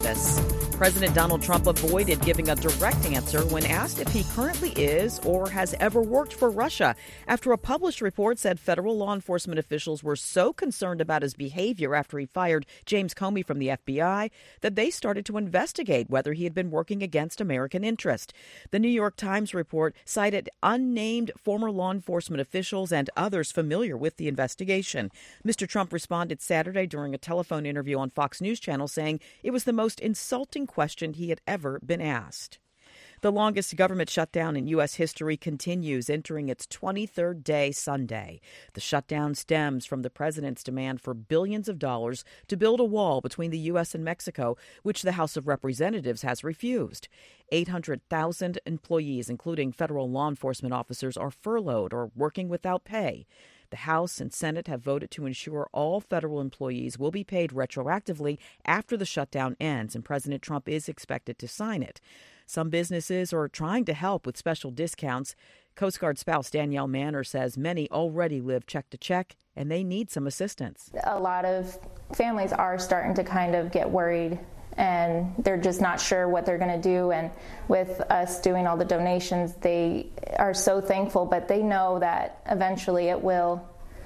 President Donald Trump avoided giving a direct answer when asked if he currently is or has ever worked for Russia after a published report said federal law enforcement officials were so concerned about his behavior after he fired James Comey from the FBI that they started to investigate whether he had been working against American interest. The New York Times report cited unnamed former law enforcement officials and others familiar with the investigation. Mr. Trump responded Saturday during a telephone interview on Fox News Channel saying it was the most insulting question he had ever been asked. The longest government shutdown in U.S. history continues, entering its 23rd day Sunday. The shutdown stems from the president's demand for billions of dollars to build a wall between the U.S. and Mexico, which the House of Representatives has refused. 800,000 employees, including federal law enforcement officers, are furloughed or working without pay. The House and Senate have voted to ensure all federal employees will be paid retroactively after the shutdown ends, and President Trump is expected to sign it. Some businesses are trying to help with special discounts. Coast Guard spouse Danielle Manner says many already live check to check, and they need some assistance. A lot of families are starting to kind of get worried, and they're just not sure what they're going to do. And with us doing all the donations, they are so thankful, but they know that eventually it will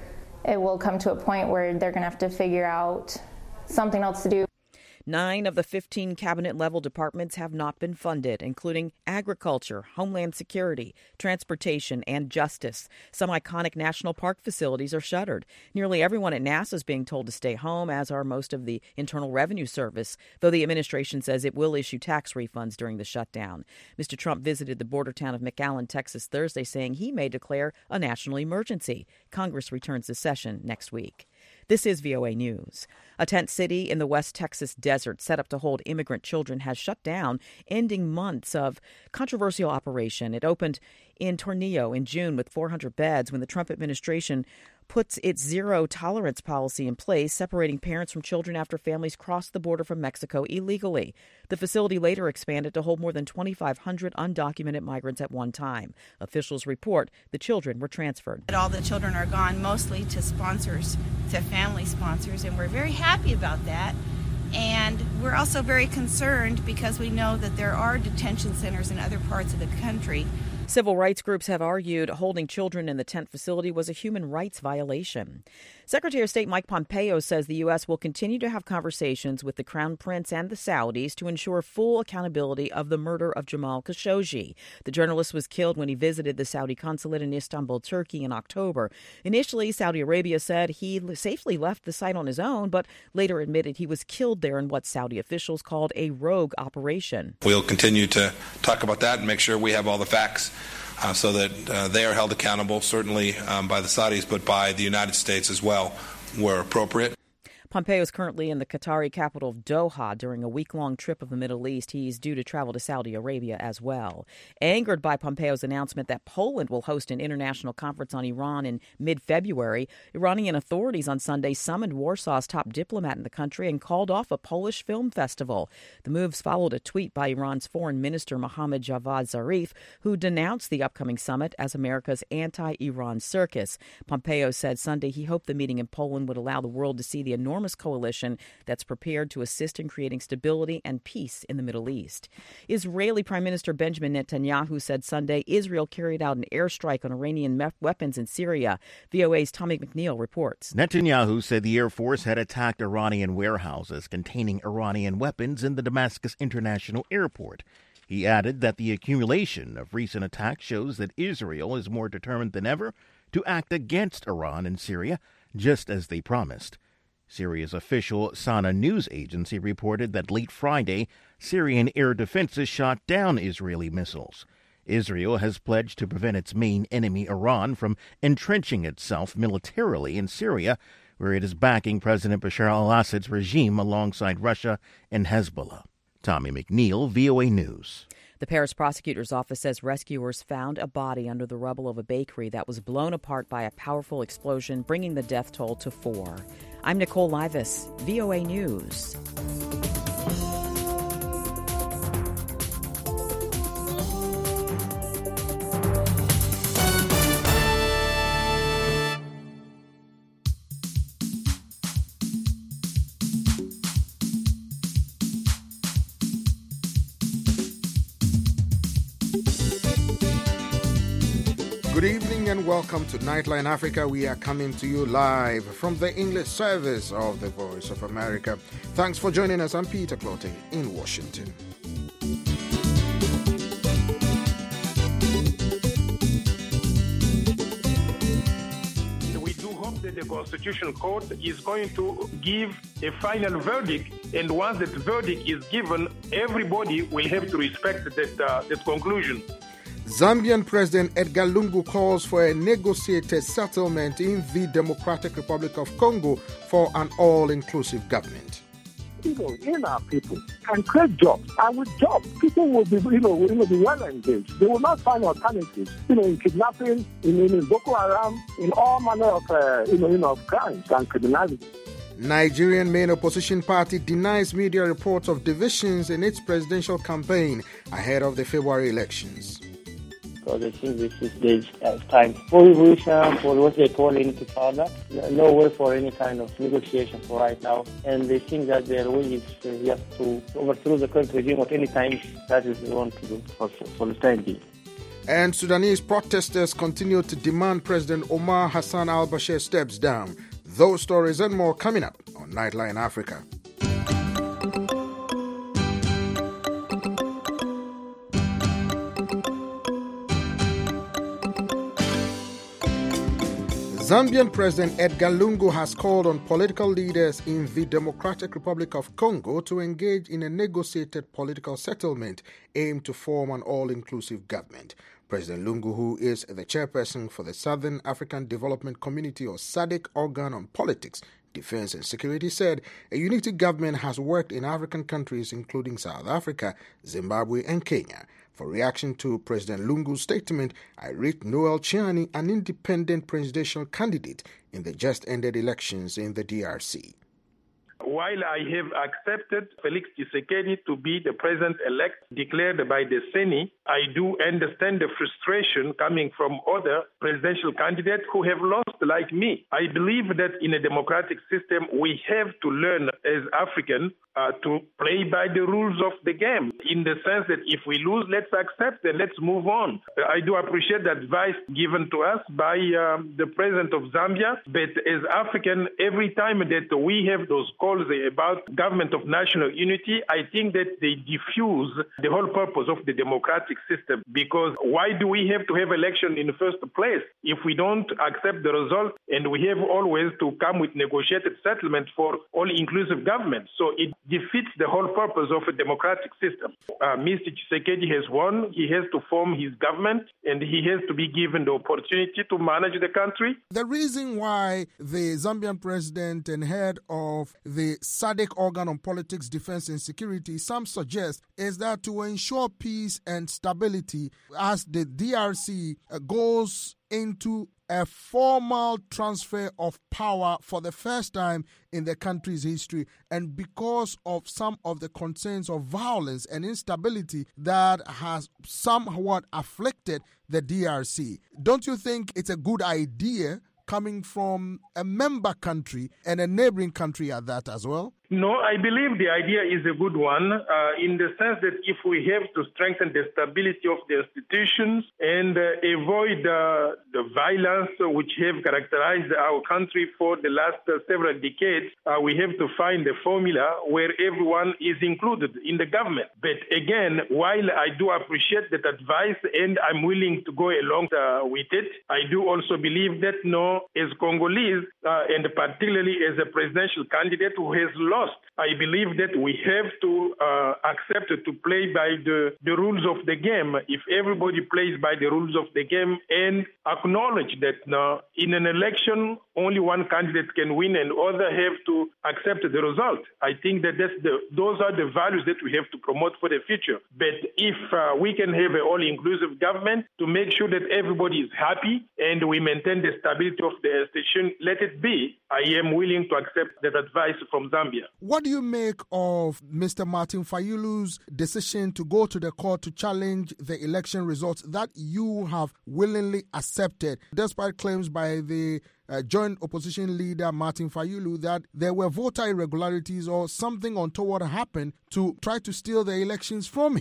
come to a point where they're going to have to figure out something else to do. 9 of the 15 cabinet-level departments have not been funded, including agriculture, homeland security, transportation, and justice. Some iconic national park facilities are shuttered. Nearly everyone at NASA is being told to stay home, as are most of the Internal Revenue Service, though the administration says it will issue tax refunds during the shutdown. Mr. Trump visited the border town of McAllen, Texas, Thursday, saying he may declare a national emergency. Congress returns to session next week. This is VOA News. A tent city in the West Texas desert set up to hold immigrant children has shut down, ending months of controversial operation. It opened in Tornillo in June with 400 beds when the Trump administration puts its zero-tolerance policy in place, separating parents from children after families cross the border from Mexico illegally. The facility later expanded to hold more than 2,500 undocumented migrants at one time. Officials report the children were transferred. All the children are gone mostly to sponsors, to family sponsors, and we're very happy about that. And we're also very concerned because we know that there are detention centers in other parts of the country. Civil rights groups have argued holding children in the tent facility was a human rights violation. Secretary of State Mike Pompeo says the U.S. will continue to have conversations with the Crown Prince and the Saudis to ensure full accountability of the murder of Jamal Khashoggi. The journalist was killed when he visited the Saudi consulate in Istanbul, Turkey in October. Initially, Saudi Arabia said he safely left the site on his own, but later admitted he was killed there in what Saudi officials called a rogue operation. We'll continue to talk about that and make sure we have all the facts so that they are held accountable, certainly by the Saudis, but by the United States as well, where appropriate. Pompeo is currently in the Qatari capital of Doha during a week-long trip of the Middle East. He's due to travel to Saudi Arabia as well. Angered by Pompeo's announcement that Poland will host an international conference on Iran in mid-February, Iranian authorities on Sunday summoned Warsaw's top diplomat in the country and called off a Polish film festival. The moves followed a tweet by Iran's foreign minister Mohammad Javad Zarif, who denounced the upcoming summit as America's anti-Iran circus. Pompeo said Sunday he hoped the meeting in Poland would allow the world to see the enormous coalition that's prepared to assist in creating stability and peace in the Middle East. Israeli Prime Minister Benjamin Netanyahu said Sunday Israel carried out an airstrike on Iranian weapons in Syria. VOA's Tommy McNeil reports. Netanyahu said the Air Force had attacked Iranian warehouses containing Iranian weapons in the Damascus International Airport. He added that the accumulation of recent attacks shows that Israel is more determined than ever to act against Iran in Syria, just as they promised. Syria's official Sana news agency reported that late Friday, Syrian air defenses shot down Israeli missiles. Israel has pledged to prevent its main enemy, Iran, from entrenching itself militarily in Syria, where it is backing President Bashar al-Assad's regime alongside Russia and Hezbollah. Tommy McNeil, VOA News. The Paris prosecutor's office says rescuers found a body under the rubble of a bakery that was blown apart by a powerful explosion, bringing the death toll to 4. I'm Nicole Livas, VOA News. Good evening and welcome to Nightline Africa. We are coming to you live from the English service of the Voice of America. Thanks for joining us. I'm Peter Clottey in Washington. We do hope that the Constitutional Court is going to give a final verdict, and once that verdict is given, everybody will have to respect that conclusion. Zambian President Edgar Lungu calls for a negotiated settlement in the Democratic Republic of Congo for an all-inclusive government. In our people can create jobs, and with jobs, people will be, be well engaged. They will not find alternatives, in kidnapping, in Boko Haram, in all manner of, of crimes and criminality. Nigerian main opposition party denies media reports of divisions in its presidential campaign ahead of the February elections. Because I think this is time for revolution, for what they call intifada. No way for any kind of negotiation for right now. And they think that their way is just to overthrow the current regime at any time. That is what they want to do for the time being. And Sudanese protesters continue to demand President Omar Hassan al-Bashir steps down. Those stories and more coming up on Nightline Africa. Zambian President Edgar Lungu has called on political leaders in the Democratic Republic of Congo to engage in a negotiated political settlement aimed to form an all-inclusive government. President Lungu, who is the chairperson for the Southern African Development Community or SADC organ on politics, defense and security, said a unity government has worked in African countries including South Africa, Zimbabwe and Kenya. For reaction to President Lungu's statement, I read Noel Chiani, an independent presidential candidate in the just-ended elections in the DRC. While I have accepted Felix Tshisekedi to be the president-elect declared by the Senate, I do understand the frustration coming from other presidential candidates who have lost like me. I believe that in a democratic system, we have to learn as Africans to play by the rules of the game, in the sense that if we lose, let's accept and let's move on. I do appreciate the advice given to us by the president of Zambia, but as African, every time that we have those calls about government of national unity, I think that they diffuse the whole purpose of the democratic system, because why do we have to have election in the first place if we don't accept the result and we have always to come with negotiated settlement for all-inclusive government? So it defeats the whole purpose of a democratic system. Mr. Tshisekedi has won. He has to form his government, and he has to be given the opportunity to manage the country. The reason why the Zambian president and head of the SADC organ on politics, defense and security, some suggest, is that to ensure peace and stability as the DRC goes into a formal transfer of power for the first time in the country's history, and because of some of the concerns of violence and instability that has somewhat afflicted the DRC. Don't you think it's a good idea coming from a member country and a neighboring country at that as well? No, I believe the idea is a good one in the sense that if we have to strengthen the stability of the institutions and avoid the violence which have characterized our country for the last several decades, we have to find a formula where everyone is included in the government. But again, while I do appreciate that advice and I'm willing to go along with it, I do also believe that as Congolese, and particularly as a presidential candidate who has lost, I believe that we have to accept to play by the rules of the game. If everybody plays by the rules of the game and acknowledge that in an election, only one candidate can win and others have to accept the result. I think that those are the values that we have to promote for the future. But if we can have an all-inclusive government to make sure that everybody is happy and we maintain the stability of the institution, let it be. I am willing to accept that advice from Zambia. What do you make of Mr. Martin Fayulu's decision to go to the court to challenge the election results that you have willingly accepted, despite claims by the joint opposition leader Martin Fayulu that there were voter irregularities or something untoward happened to try to steal the elections from him?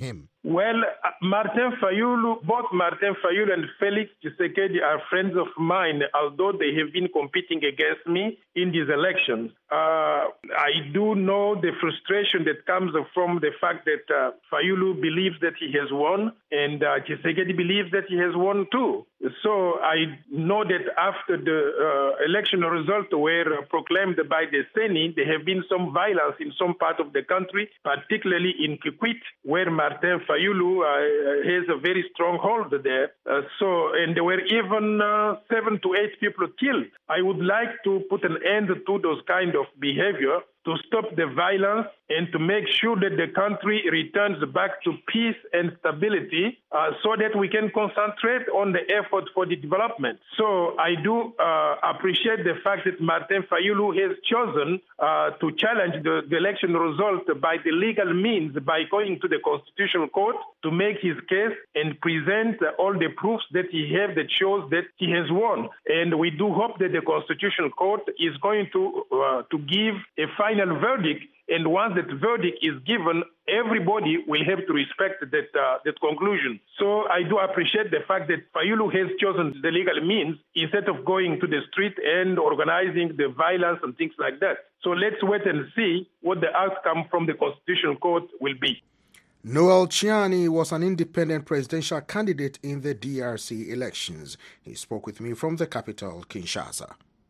Well, Martin Fayulu, both Martin Fayulu and Felix Tshisekedi are friends of mine, although they have been competing against me in these elections. I do know the frustration that comes from the fact that Fayulu believes that he has won, and Tshisekedi believes that he has won too. So I know that after the election results were proclaimed by the Senate, there have been some violence in some part of the country, particularly in Kikwit, where Martin Fayulu has a very strong hold there. And there were even 7 to 8 people killed. I would like to put an end to those kind of behavior, to stop the violence and to make sure that the country returns back to peace and stability so that we can concentrate on the effort for the development. So I do appreciate the fact that Martin Fayulu has chosen to challenge the election result by the legal means, by going to the Constitutional Court to make his case and present all the proofs that he has that shows that he has won. And we do hope that the Constitutional Court is going to give a final verdict, and once that verdict is given, everybody will have to respect that conclusion. So I do appreciate the fact that Fayulu has chosen the legal means instead of going to the street and organizing the violence and things like that. So let's wait and see what the outcome from the Constitutional Court will be. Noel Chiani was an independent presidential candidate in the DRC elections. He spoke with me from the capital, Kinshasa.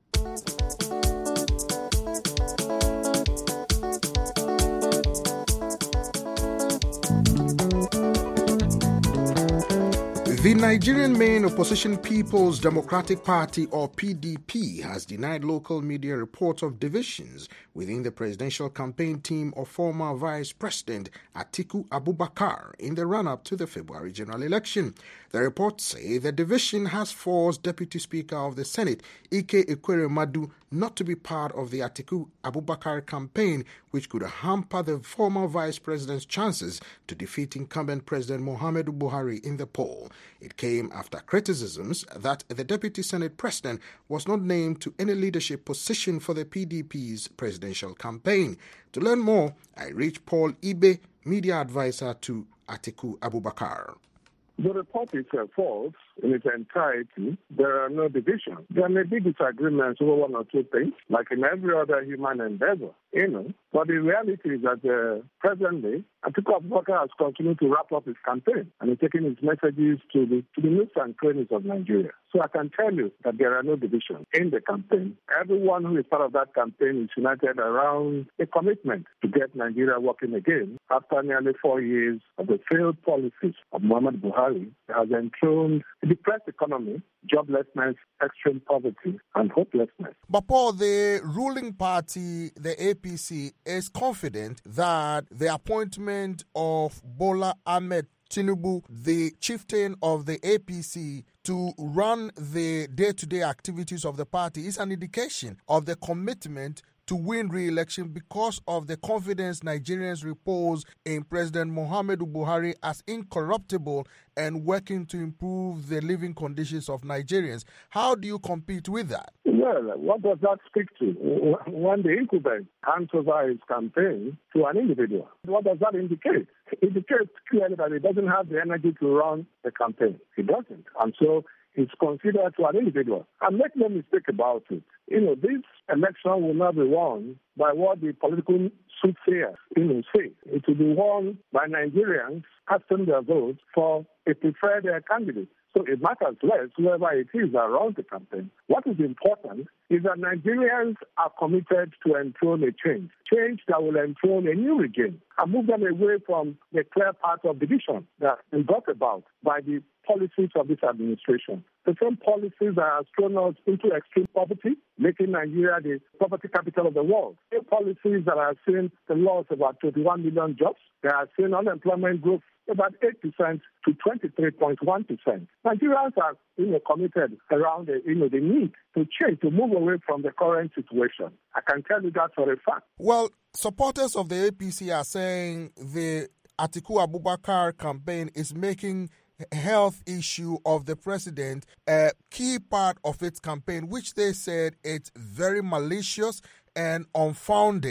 The Nigerian main opposition People's Democratic Party, or PDP, has denied local media reports of divisions within the presidential campaign team of former Vice President Atiku Abubakar in the run-up to the February general election. The reports say the division has forced Deputy Speaker of the Senate, Ike Ekweremadu, not to be part of the Atiku Abubakar campaign, which could hamper the former vice president's chances to defeat incumbent President Muhammadu Buhari in the poll. It came after criticisms that the Deputy Senate President was not named to any leadership position for the PDP's presidential campaign. To learn more, I reached Paul Ibe, media advisor to Atiku Abubakar. The report is false in its entirety. There are no divisions. There may be disagreements over one or two things, like in every other human endeavor, But the reality is that presently, Atiku Abubakar has continued to wrap up his campaign and is taking his messages to the nooks and crannies of Nigeria. So I can tell you that there are no divisions in the campaign. Everyone who is part of that campaign is united around a commitment to get Nigeria working again after nearly 4 years of the failed policies of Muhammadu Buhari that has enthroned a depressed economy, joblessness, extreme poverty, and hopelessness. But Paul, the ruling party, the APC, is confident that the appointment of Bola Ahmed Tinubu, the chieftain of the APC, to run the day-to-day activities of the party is an indication of the commitment to win re-election because of the confidence Nigerians repose in President Muhammadu Buhari as incorruptible and working to improve the living conditions of Nigerians. How do you compete with that? Well, what does that speak to? When the incumbent hands over his campaign to an individual, what does that indicate? It indicates clearly that he doesn't have the energy to run the campaign. He doesn't. And so it's considered to an individual. And make no mistake about it. This election will not be won by what the political soothsayers say. It will be won by Nigerians casting their votes for a preferred candidate. So it matters less whoever it is that runs the campaign. What is important is that Nigerians are committed to enthrone a change that will enthrone a new regime and move them away from the clear path of division that we got about by the policies of this administration. The same policies that have thrown us into extreme poverty, making Nigeria the poverty capital of the world. The policies that have seen the loss of about 21 million jobs, that have seen unemployment growth about 8% to 23.1%. Nigerians are committed around the need to change, to move away from the current situation. I can tell you that for a fact. Well, supporters of the APC are saying the Atiku Abubakar campaign is making health issue of the president a key part of its campaign, which they said it's very malicious and unfounded.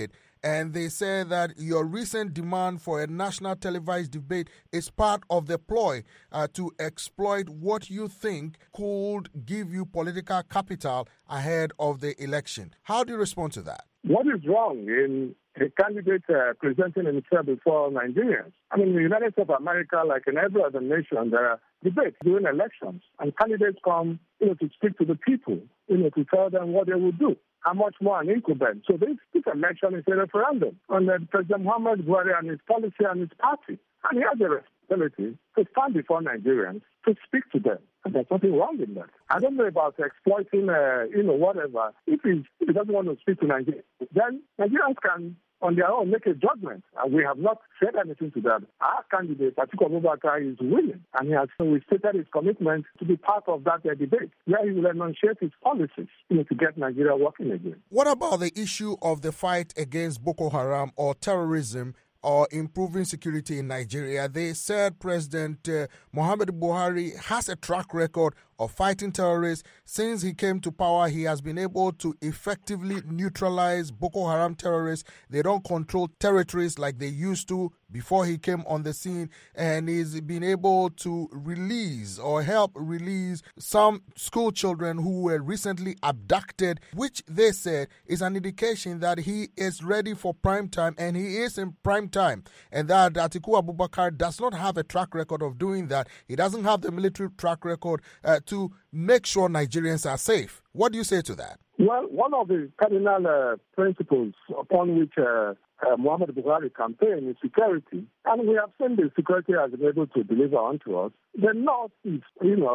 and they say that your recent demand for a national televised debate is part of the ploy to exploit what you think could give you political capital ahead of the election. How do you respond to that? What is wrong in a candidate presenting himself before Nigerians? I mean, in the United States of America, like in every other nation, there are debates during elections, and candidates come, to speak to the people, to tell them what they will do. How much more an incumbent? So this election is a referendum on President Muhammad Buhari and his policy and his party, and he has a responsibility to stand before Nigerians to speak to them. And there's nothing wrong in that. I don't know about exploiting, whatever. If he doesn't want to speak to Nigerians, then Nigerians can, on their own, make a judgment. And we have not said anything to them. Our candidate, Atiku Abubakar, is willing. And he has stated his commitment to be part of that debate, where he will enunciate his policies, to get Nigeria working again. What about the issue of the fight against Boko Haram or terrorism or improving security in Nigeria? They said President Muhammad Buhari has a track record of fighting terrorists. Since he came to power, he has been able to effectively neutralize Boko Haram terrorists. They don't control territories like they used to before he came on the scene, and he's been able to release or help release some school children who were recently abducted, which they said is an indication that he is ready for prime time, and he is in prime time, and that Atiku Abubakar does not have a track record of doing that. He doesn't have the military track record to make sure Nigerians are safe. What do you say to that? Well, one of the cardinal principles upon which Muhammad Buhari campaign is security, and we have seen the security has been able to deliver onto us. The northeast,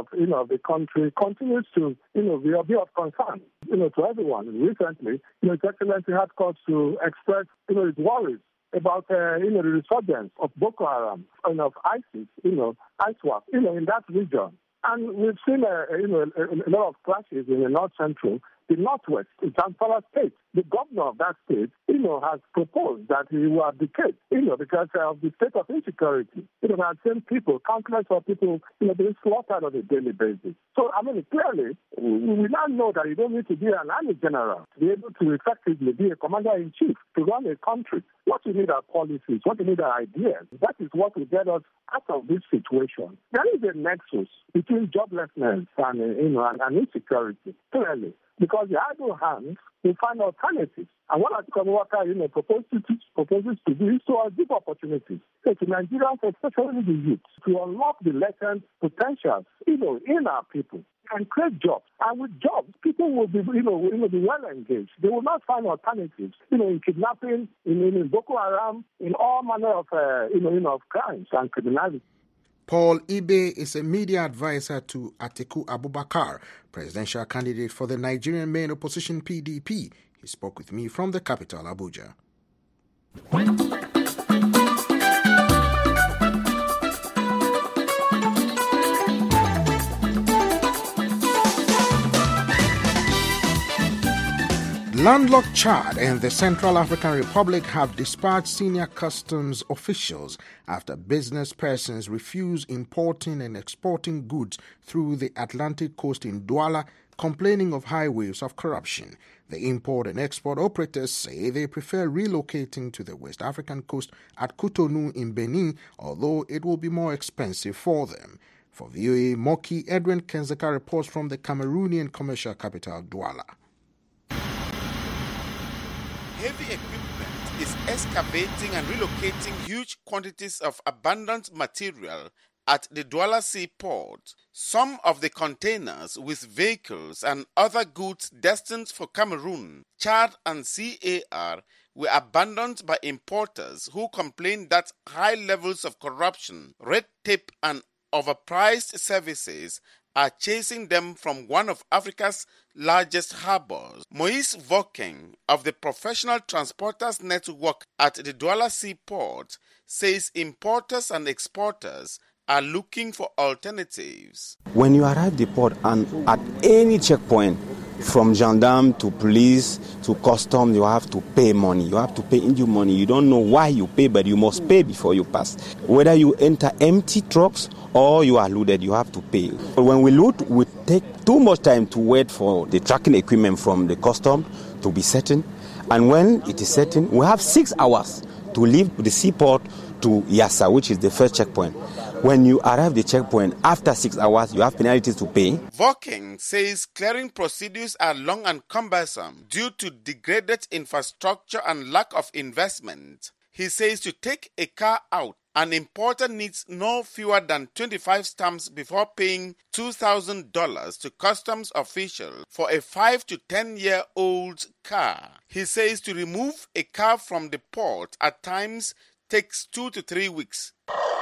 of the country continues to, be a bit of concern, to everyone. Recently, His Excellency had cause to express, his worries about, the resurgence of Boko Haram and of ISIS, ISWAP, in that region. And we've seen, a lot of clashes in the North Central, the Northwest, in Zamfara State. The governor of that state, has proposed that he will abdicate, because of the state of insecurity. I've seen people, countless of people, being slaughtered on a daily basis. So, clearly, we now know that you don't need to be an army general to be able to effectively be a commander-in-chief to run a country. What you need are policies. What you need are ideas. That is what will get us out of this situation. There is a nexus between joblessness and insecurity, clearly. Because the idle hands will find alternatives. And what Atiku Abubakar, proposes to do is to give opportunities to Nigerians, especially the youth, to unlock the latent potentials, in our people and create jobs. And with jobs, people will be, be well engaged. They will not find alternatives, in kidnapping, in Boko Haram, in all manner of, of crimes and criminality. Paul Ibe is a media advisor to Atiku Abubakar, presidential candidate for the Nigerian main opposition PDP. He spoke with me from the capital, Abuja. Landlocked Chad and the Central African Republic have dispatched senior customs officials after business persons refuse importing and exporting goods through the Atlantic coast in Douala, complaining of high waves of corruption. The import and export operators say they prefer relocating to the West African coast at Cotonou in Benin, although it will be more expensive for them. For VOA Moki, Edwin Kenzeka reports from the Cameroonian commercial capital, Douala. Heavy equipment is excavating and relocating huge quantities of abundant material at the Douala Seaport. Some of the containers with vehicles and other goods destined for Cameroon, Chad and CAR were abandoned by importers who complained that high levels of corruption, red tape and overpriced services are chasing them from one of Africa's largest harbors. Moise Vokeng of the Professional Transporters Network at the Douala Seaport says importers and exporters are looking for alternatives. When you arrive at the port and at any checkpoint, from gendarme to police to custom, you have to pay money. You have to pay Indian money. You don't know why you pay, but you must pay before you pass. Whether you enter empty trucks or you are loaded, you have to pay. When we load, we take too much time to wait for the tracking equipment from the custom to be certain. And when it is setting, we have 6 hours to leave the seaport to Yassa, which is the first checkpoint. When you arrive the checkpoint, after 6 hours, you have penalties to pay. Voking says clearing procedures are long and cumbersome due to degraded infrastructure and lack of investment. He says to take a car out, an importer needs no fewer than 25 stamps before paying $2,000 to customs officials for a 5 to 10-year-old car. He says to remove a car from the port at times takes 2 to 3 weeks.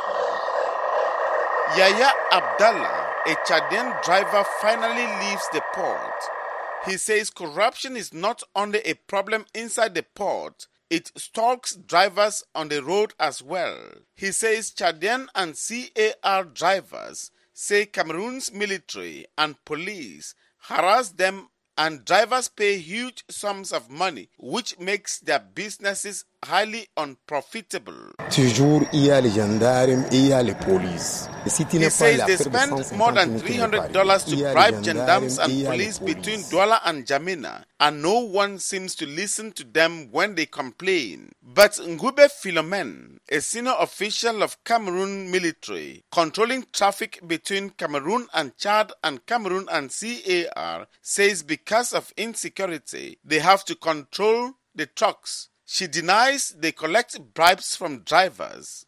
Yaya Abdallah, a Chadian driver, finally leaves the port. He says corruption is not only a problem inside the port, it stalks drivers on the road as well. He says Chadian and CAR drivers say Cameroon's military and police harass them and drivers pay huge sums of money, which makes their businesses highly unprofitable. Toujours, il y a les gendarmes et il y a les polices. He says they spend more than $300 to bribe gendarmes and police between Douala and Jamina, and no one seems to listen to them when they complain. But Ngube Philomen, a senior official of Cameroon military, controlling traffic between Cameroon and Chad and Cameroon and CAR, says because of insecurity, they have to control the trucks. She denies they collect bribes from drivers.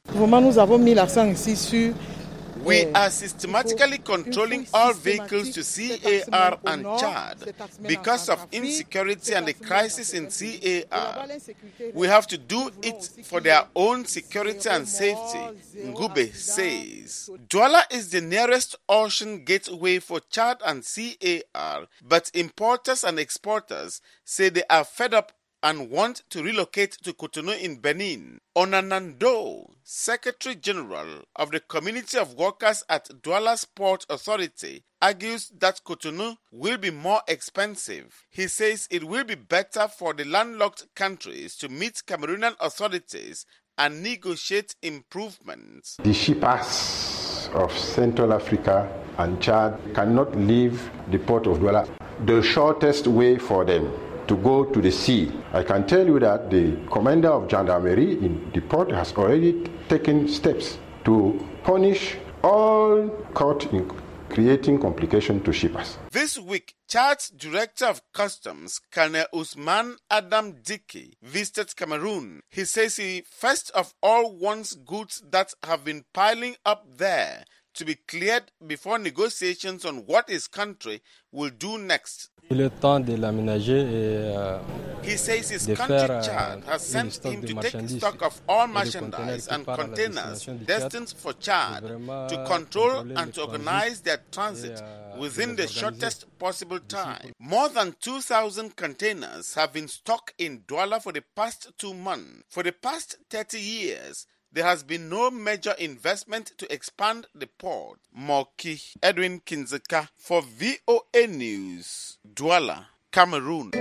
We are systematically controlling all vehicles to CAR and Chad because of insecurity and the crisis in CAR. We have to do it for their own security and safety, Ngube says. Douala is the nearest ocean gateway for Chad and CAR, but importers and exporters say they are fed up and want to relocate to Cotonou in Benin. Onanando, Secretary General of the Community of Workers at Douala's Port Authority, argues that Cotonou will be more expensive. He says it will be better for the landlocked countries to meet Cameroonian authorities and negotiate improvements. The shippers of Central Africa and Chad cannot leave the port of Douala. The shortest way for them to go to the sea. I can tell you that the commander of gendarmerie in the port has already taken steps to punish all caught in creating complication to shippers. This week, Chad's Director of Customs, Colonel Usman Adam Dickey, visited Cameroon. He says he first of all wants goods that have been piling up there to be cleared before negotiations on what his country will do next. He says his country, Chad, has sent him to take stock of all merchandise and containers destined for Chad to control and to organize their transit within the shortest possible time. More than 2,000 containers have been stuck in Douala for the past 2 months. For the past 30 years, there has been no major investment to expand the port. Moki Edwin Kinzeka for VOA News, Douala, Cameroon.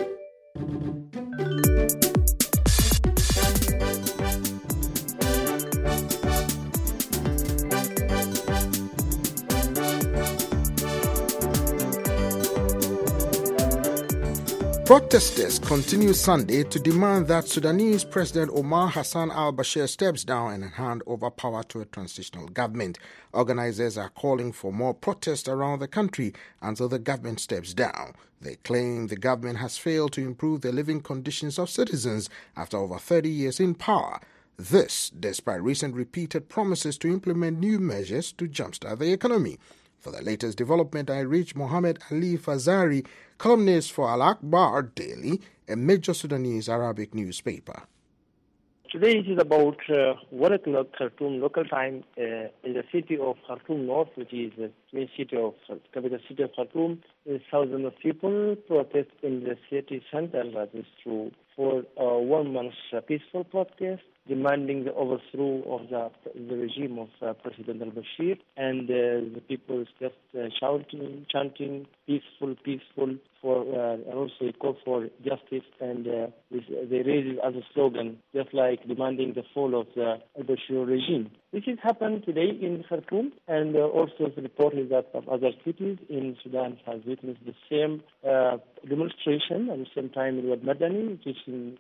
Protesters continue Sunday to demand that Sudanese President Omar Hassan al-Bashir steps down and hand over power to a transitional government. Organizers are calling for more protests around the country until the government steps down. They claim the government has failed to improve the living conditions of citizens after over 30 years in power. This, despite recent repeated promises to implement new measures to jumpstart the economy. For the latest development, I reached Mohammed Ali Fazari, columnist for Al Akhbar Daily, a major Sudanese Arabic newspaper. Today it is about 1 o'clock Khartoum local time in the city of Khartoum North, which is the main city of capital city of Khartoum. Thousands of people protest in the city center, that is true, for 1 month's peaceful protest, demanding the overthrow of the regime of President al-Bashir, and the people just shouting, chanting, peaceful, and also call for justice, and they raise it as a slogan, just like demanding the fall of the al-Bashir regime. This has happened today in Khartoum, and also it's reported that some other cities in Sudan have witnessed the same demonstration at the same time in Wad Madani, which is between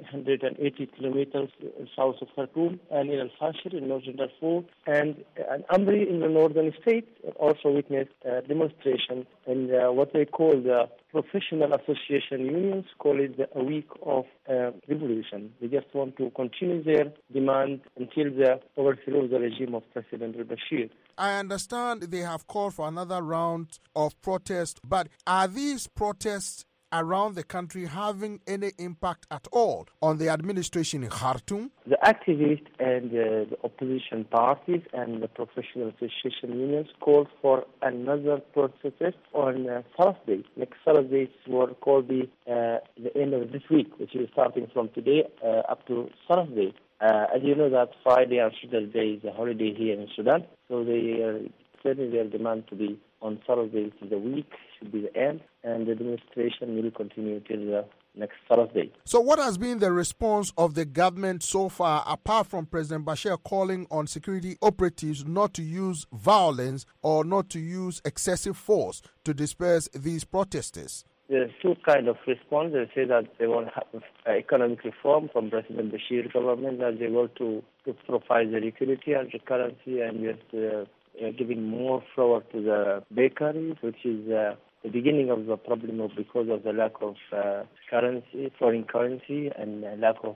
180 kilometers south of Khartoum, and in Al-Fashir in northern Darfur, and Amri in the northern state also witnessed demonstration. And what they call the professional association unions call it a week of revolution. They just want to continue their demand until the overthrow of the regime of President al-Bashir. I understand they have called for another round of protests, but are these protests around the country having any impact at all on the administration in Khartoum? The activists and the opposition parties and the professional association unions called for another protest on Thursday. Next Thursday will call the end of this week, which is starting from today up to Thursday. As you know, that Friday and Saturday day is a holiday here in Sudan, so they are setting their demand to be on Thursday, which is the week, should be the end, and the demonstration will continue till the next Thursday. So what has been the response of the government so far, apart from President Bashir calling on security operatives not to use violence or not to use excessive force to disperse these protesters? There are two kinds of response. They say that they want to have economic reform from President Bashir government, that they want to provide the liquidity and the currency, and just giving more flour to the bakeries, which is the beginning of the problem because of the lack of currency, foreign currency, and lack of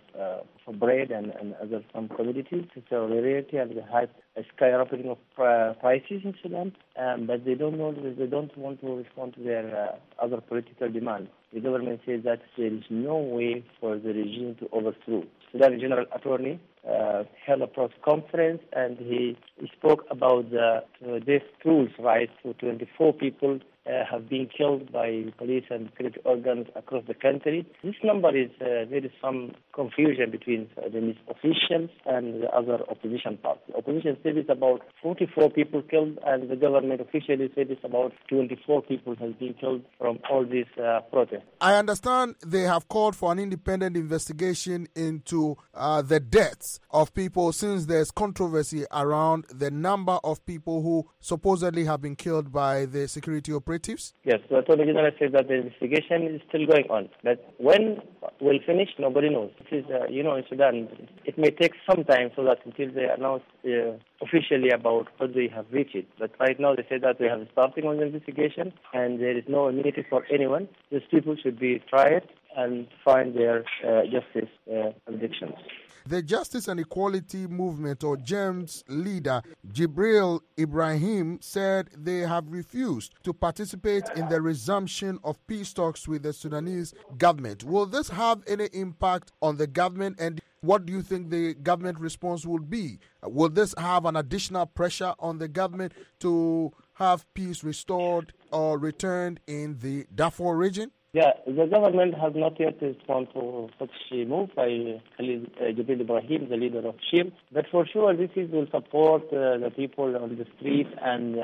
bread and other some commodities. It's a reality, and the high skyrocketing of prices in Sudan. But they don't want to respond to their other political demands. The government says that there is no way for the regime to overthrow. Sudan General Attorney held a press conference, and he spoke about the death tolls, right? So 24 people have been killed by police and security organs across the country. This number is, there is some confusion between the officials and the other opposition parties. The opposition said it's about 44 people killed, and the government officially said it's about 24 people have been killed from all these protests. I understand they have called for an independent investigation into the deaths of people, since there's controversy around the number of people who supposedly have been killed by the security operatives. Yes, the Attorney General said that the investigation is still going on. But when we'll finish, nobody knows. This is, in Sudan, it may take some time so that until they announce officially about what they have reached. But right now they say that they have starting on the investigation, and there is no immunity for anyone. These people should be tried and find their justice convictions. The Justice and Equality Movement, or GEMS leader Jibril Ibrahim, said they have refused to participate in the resumption of peace talks with the Sudanese government. Will this have any impact on the government, and what do you think the government response will be? Will this have an additional pressure on the government to have peace restored or returned in the Darfur region? Yeah, the government has not yet responded to such a move by Jibril Ibrahim, the leader of SHIM. But for sure, this will support the people on the street and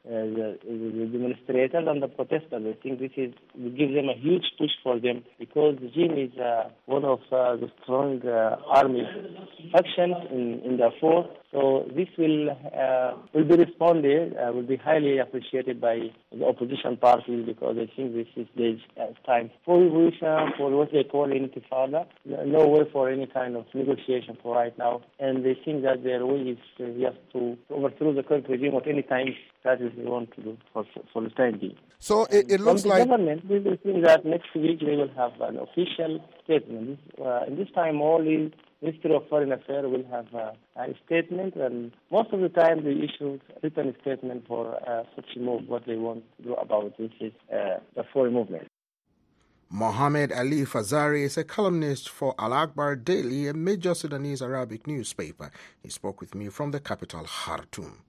the demonstrators and the protesters. I think this will give them a huge push for them, because the regime is one of the strong army factions in Darfur. So this will be responded, will be highly appreciated by the opposition parties, because I think this is time for revolution, for what they call intifada. No way for any kind of negotiation for right now, and they think that their way is just to overthrow the current regime at any time. That is what they want to do for the time being. So it looks like the government, we will think that next week they will have an official statement. In this time, only Ministry of Foreign Affairs will have a statement, and most of the time they issue a written statement for such a move, what they want to do about this is the foreign movement. Mohammed Ali Fazari is a columnist for Al Akbar Daily, a major Sudanese Arabic newspaper. He spoke with me from the capital, Khartoum.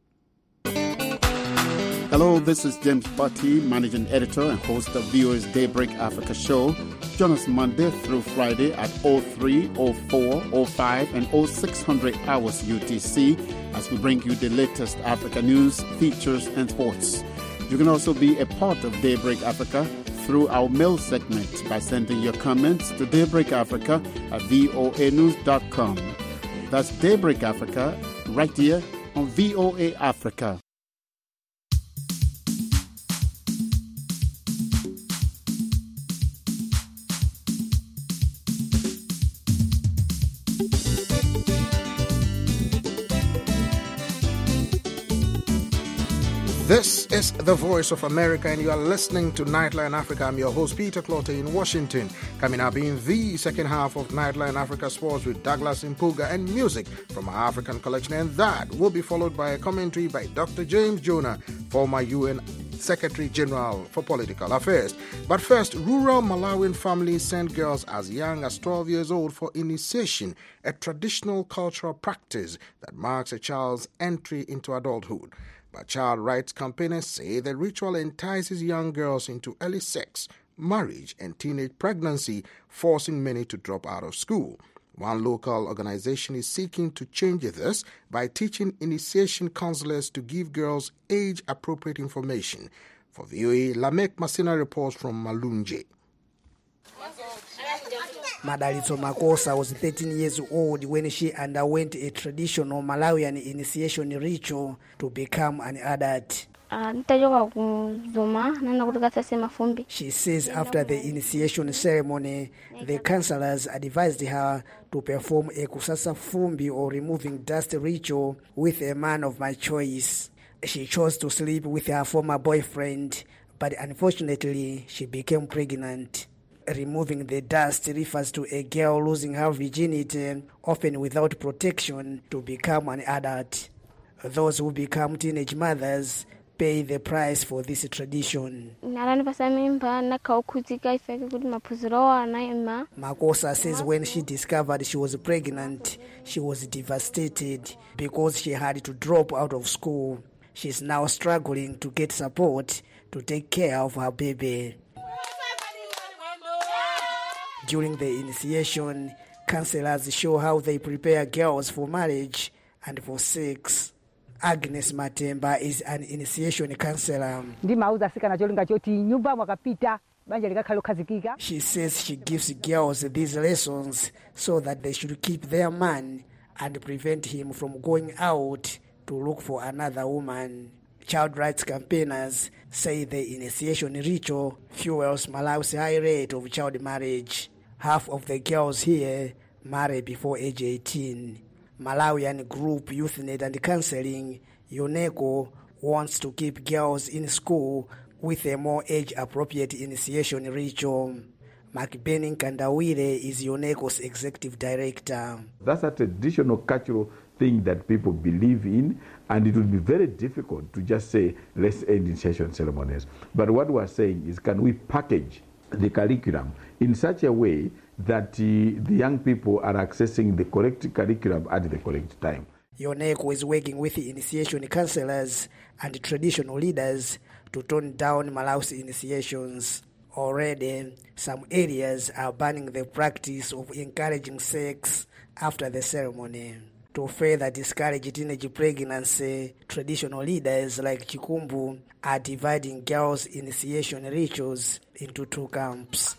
Hello, this is James Butty, managing editor and host of VOA's Daybreak Africa show. Join us Monday through Friday at 03, 04, 05, and 0600 hours UTC as we bring you the latest Africa news, features, and sports. You can also be a part of Daybreak Africa through our mail segment by sending your comments to daybreakafrica@voanews.com. That's Daybreak Africa, right here on VOA Africa. This is the Voice of America, and you are listening to Nightline Africa. I'm your host, Peter Clotte, in Washington. Coming up in the second half of Nightline Africa Sports with Douglas Impuga and music from our African collection. And that will be followed by a commentary by Dr. James Jonah, former UN Secretary General for Political Affairs. But first, rural Malawian families send girls as young as 12 years old for initiation, a traditional cultural practice that marks a child's entry into adulthood. But child rights campaigners say the ritual entices young girls into early sex, marriage, and teenage pregnancy, forcing many to drop out of school. One local organization is seeking to change this by teaching initiation counselors to give girls age-appropriate information. For VOA, Lamek Masina reports from Malunje. Madalitso Makosa was 13 years old when she underwent a traditional Malawian initiation ritual to become an adult. She says after the initiation ceremony, the counselors advised her to perform a kusasa fumbi or removing dust ritual with a man of my choice. She chose to sleep with her former boyfriend, but unfortunately she became pregnant. Removing the dust refers to a girl losing her virginity, often without protection, to become an adult. Those who become teenage mothers pay the price for this tradition. Makosa says when she discovered she was pregnant, she was devastated because she had to drop out of school. She's now struggling to get support to take care of her baby. During the initiation, counselors show how they prepare girls for marriage and for sex. Agnes Matemba is an initiation counselor. She says she gives girls these lessons so that they should keep their man and prevent him from going out to look for another woman. Child rights campaigners say the initiation ritual fuels Malawi's high rate of child marriage. Half of the girls here marry before age 18. Malawian group YouthNet and Counseling, UNECO, wants to keep girls in school with a more age-appropriate initiation ritual. Makibeni Kandawire is UNECO's executive director. That's a traditional cultural thing that people believe in, and it would be very difficult to just say, let's end initiation ceremonies. But what we're saying is, can we package the curriculum in such a way that the young people are accessing the correct curriculum at the correct time? UNECO is working with the initiation counselors and traditional leaders to tone down Malawi's initiations. Already, some areas are banning the practice of encouraging sex after the ceremony. To further discourage teenage pregnancy, traditional leaders like Chikumbu are dividing girls' initiation rituals into two camps.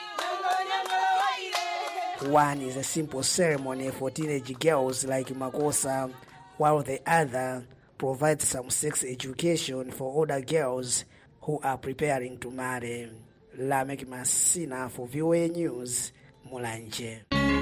One is a simple ceremony for teenage girls like Makosa, while the other provides some sex education for older girls who are preparing to marry. Lamek Masina for VOA News, Mulanje.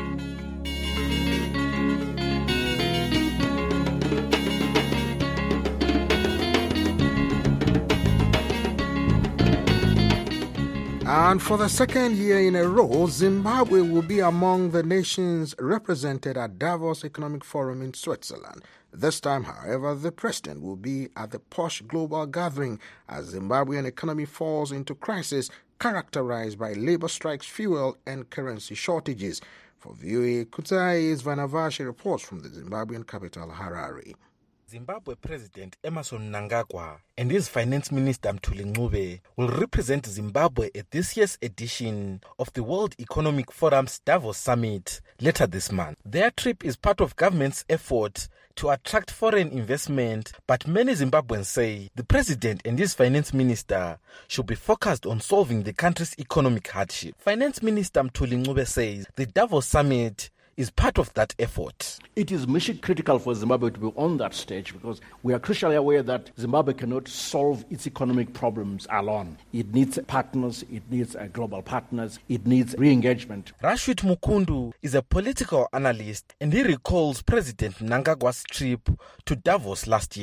And for the second year in a row, Zimbabwe will be among the nations represented at Davos Economic Forum in Switzerland. This time, however, the president will be at the posh global gathering as Zimbabwean economy falls into crisis characterized by labor strikes, fuel and currency shortages. For VOA, Kutsai's Vanavashi reports from the Zimbabwean capital, Harare. Zimbabwe President Emmerson Mnangagwa and his Finance Minister Mthuli Ncube will represent Zimbabwe at this year's edition of the World Economic Forum's Davos Summit later this month. Their trip is part of government's effort to attract foreign investment, but many Zimbabweans say the president and his finance minister should be focused on solving the country's economic hardship. Finance Minister Mthuli Ncube says the Davos Summit is part of that effort. It is mission critical for Zimbabwe to be on that stage because we are crucially aware that Zimbabwe cannot solve its economic problems alone. It needs partners, it needs global partners, it needs re-engagement. Rashid Mukundu is a political analyst and he recalls President Mnangagwa's trip to Davos last year.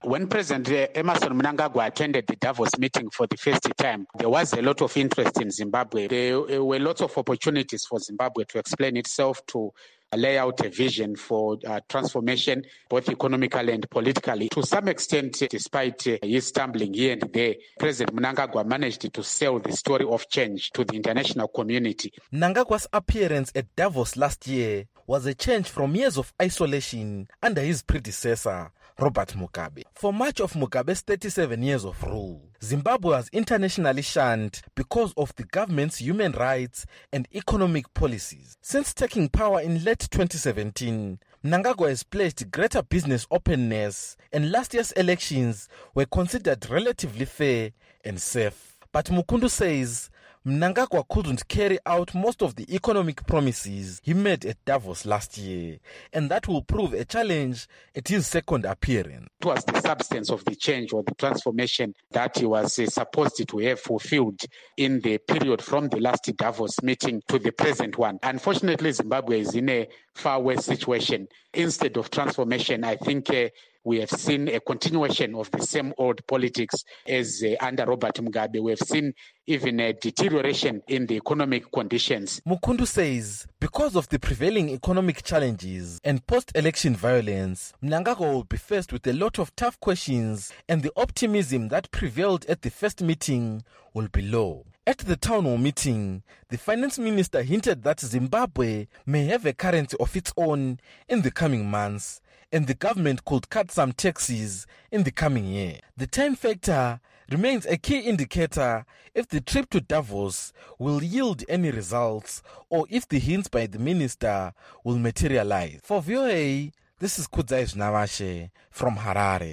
When President Emmerson Mnangagwa attended the Davos meeting for the first time, there was a lot of interest in Zimbabwe. There were lots of opportunities for Zimbabwe to explain itself, to lay out a vision for transformation, both economically and politically. To some extent, despite his stumbling here and there, President Mnangagwa managed to sell the story of change to the international community. Mnangagwa's appearance at Davos last year was a change from years of isolation under his predecessor, Robert Mugabe. For much of Mugabe's 37 years of rule, Zimbabwe was internationally shunned because of the government's human rights and economic policies. Since taking power in late 2017, Mnangagwa has pledged greater business openness, and last year's elections were considered relatively fair and safe. But Mukundu says Mnangagwa couldn't carry out most of the economic promises he made at Davos last year, and that will prove a challenge at his second appearance. It was the substance of the change or the transformation that he was supposed to have fulfilled in the period from the last Davos meeting to the present one. Unfortunately, Zimbabwe is in a far worse situation. Instead of transformation, I think we have seen a continuation of the same old politics as under Robert Mugabe. We have seen even a deterioration in the economic conditions. Mukundu says because of the prevailing economic challenges and post-election violence, Mnangagwa will be faced with a lot of tough questions, and the optimism that prevailed at the first meeting will be low. At the town hall meeting, the finance minister hinted that Zimbabwe may have a currency of its own in the coming months, and the government could cut some taxes in the coming year. The time factor remains a key indicator if the trip to Davos will yield any results or if the hints by the minister will materialize. For VOA, this is Kudzai Znawashe from Harare.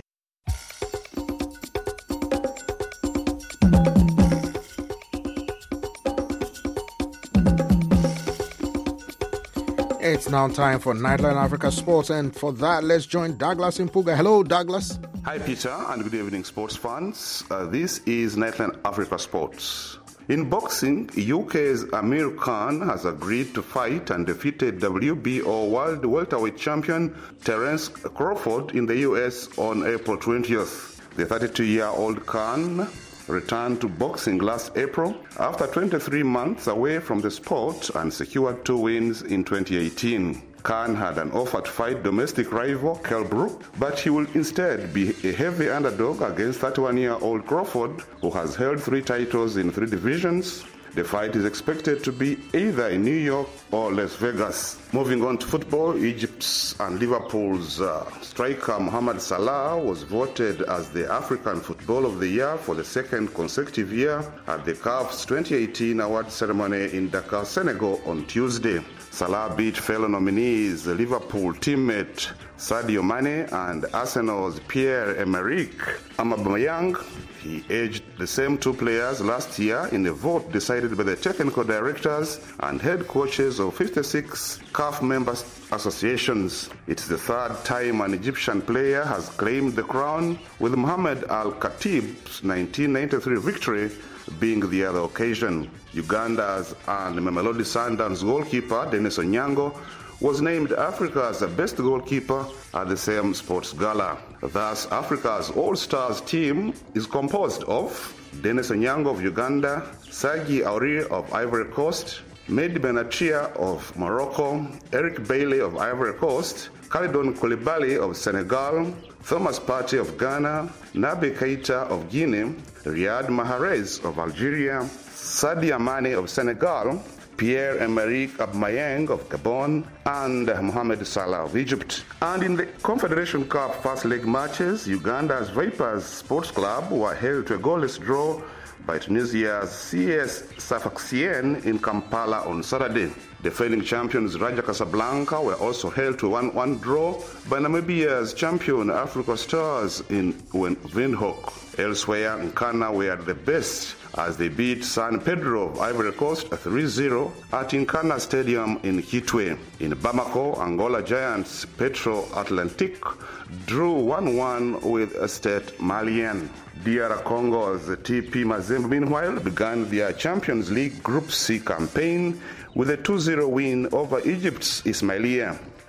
It's now time for Nightline Africa Sports, and for that, let's join Douglas Impuga. Hello, Douglas. Hi, Peter, and good evening, sports fans. This is Nightline Africa Sports. In boxing, UK's Amir Khan has agreed to fight and defeated WBO World Welterweight Champion Terence Crawford in the US on April 20th. The 32-year-old Khan returned to boxing last April after 23 months away from the sport and secured 2 wins in 2018. Khan had an offer to fight domestic rival Kell Brook, but he will instead be a heavy underdog against 31-year-old Crawford, who has held 3 titles in 3 divisions. The fight is expected to be either in New York or Las Vegas. Moving on to football, Egypt's and Liverpool's striker Mohamed Salah was voted as the African Football of the Year for the 2nd consecutive year at the CAF's 2018 award ceremony in Dakar, Senegal on Tuesday. Salah beat fellow nominees Liverpool teammate Sadio Mane and Arsenal's Pierre-Emerick Aubameyang. He edged the same 2 players last year in a vote decided by the technical directors and head coaches of 56 CAF member associations. It's the 3rd time an Egyptian player has claimed the crown, with Mohamed Al Khatib's 1993 victory being the other occasion. Uganda's and Mamelodi Sundowns goalkeeper Dennis Onyango was named Africa's best goalkeeper at the same sports gala. Thus, Africa's All-Stars team is composed of Dennis Onyango of Uganda, Sergi Aurier of Ivory Coast, Mehdi Benatia of Morocco, Eric Bailey of Ivory Coast, Khalidou Koulibaly of Senegal, Thomas Partey of Ghana, Naby Keita of Guinea, Riyad Mahrez of Algeria, Sadio Mane of Senegal, Pierre-Emerick Aubameyang of Gabon, and Mohamed Salah of Egypt. And in the Confederation Cup first leg matches, Uganda's Vipers Sports Club were held to a goalless draw by Tunisia's CS Sfaxien in Kampala on Saturday. Defending champions Raja Casablanca were also held to a 1-1 draw by Namibia's champion Africa Stars in Windhoek. Elsewhere, Nkana were at the best as they beat San Pedro of Ivory Coast 3-0 at Nkana Stadium in Kitwe. In Bamako, Angola Giants Petro Atlantic drew 1-1 with Stade Malien. DR Congo's TP Mazembe, meanwhile, began their Champions League Group C campaign with a 2-0 win over Egypt's Ismailia.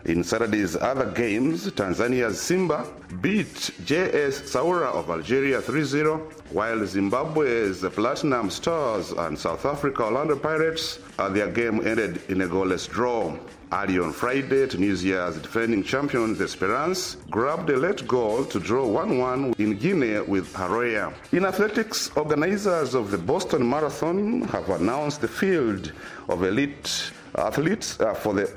In Saturday's other games, Tanzania's Simba beat JS Saoura of Algeria 3-0, while Zimbabwe's Platinum Stars and South Africa Orlando Pirates, their game ended in a goalless draw. Early on Friday, Tunisia's defending champions Esperance grabbed a late goal to draw 1-1 in Guinea with Haroya. In athletics, organizers of the Boston Marathon have announced the field of elite athletes for the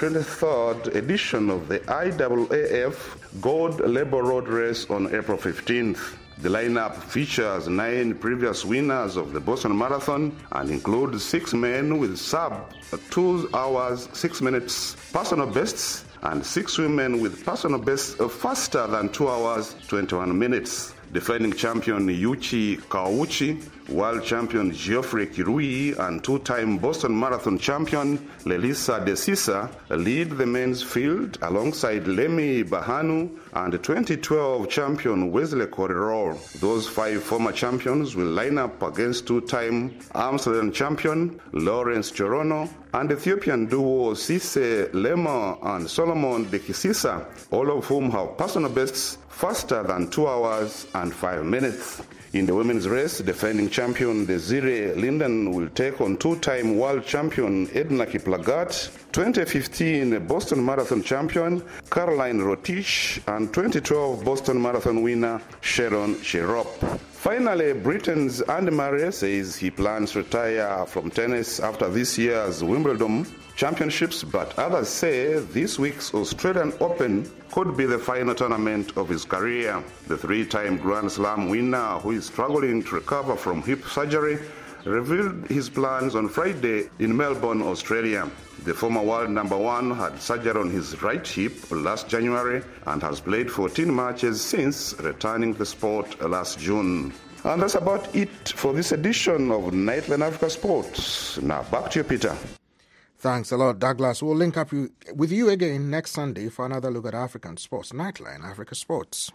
123rd edition of the IAAF Gold Labor Road Race on April 15th. The lineup features 9 previous winners of the Boston Marathon and includes 6 men with sub-2 hours, 6 minutes personal bests and 6 women with personal bests faster than 2 hours, 21 minutes. Defending champion Yuchi Kawauchi, world champion Geoffrey Kirui, and 2-time Boston Marathon champion Lelisa Desisa lead the men's field alongside Lemi Bahanu and 2012 champion Wesley Korirol. Those 5 former champions will line up against 2-time Amsterdam champion Lawrence Chorono and Ethiopian duo Sise Lema and Solomon Dekisisa, all of whom have personal bests faster than 2 hours and 5 minutes. In the women's race, defending champion Desiree Linden will take on 2-time world champion Edna Kiplagat, 2015 Boston Marathon champion Caroline Rotich, and 2012 Boston Marathon winner Sharon Sherop. Finally, Britain's Andy Murray says he plans to retire from tennis after this year's Wimbledon championships, but others say this week's Australian Open could be the final tournament of his career. The 3-time Grand Slam winner, who is struggling to recover from hip surgery, revealed his plans on Friday in Melbourne, Australia. The former world number 1 had surgery on his right hip last January and has played 14 matches since returning to the sport last June. And that's about it for this edition of Nightline Africa Sports. Now back to you, Peter. Thanks a lot, Douglas. We'll link up with you again next Sunday for another look at African sports. Nightline Africa Sports.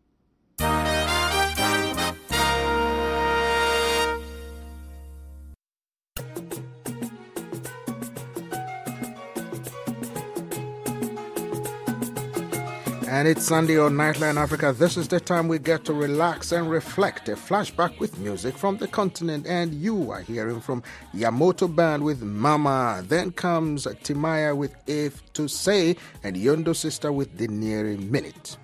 And it's Sunday on Nightline Africa. This is the time we get to relax and reflect. A flashback with music from the continent. And you are hearing from Yamoto Band with Mama. Then comes Timaya with If to Say. And Yondo Sister with The Near Minute.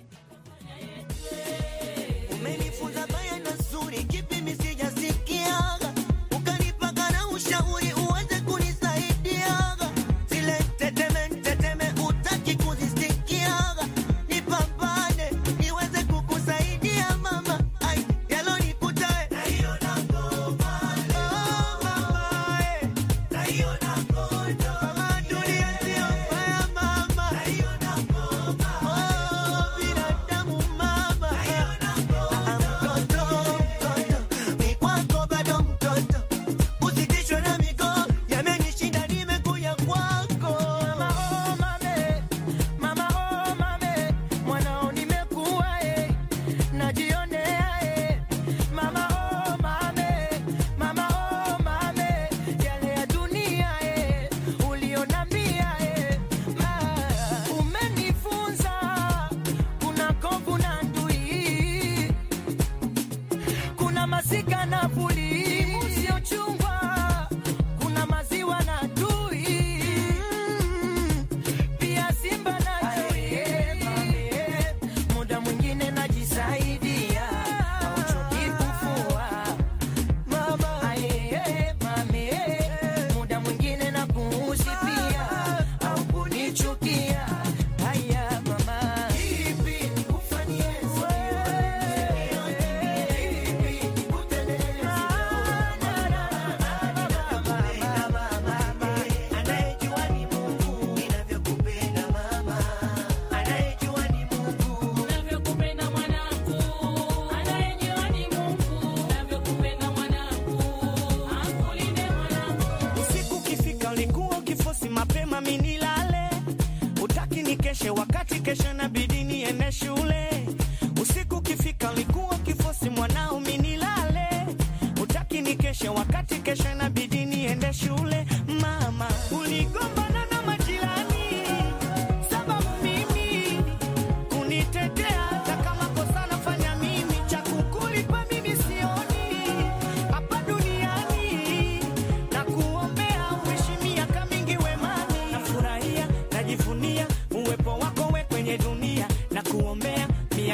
wakati kesho inabidi niende shule. Usiku ukifika ulikuwa kifosi mwanao mimi nilale. Utaki nikeshe wakati kesho inabidi niende shule. Mama, uligombana na majirani,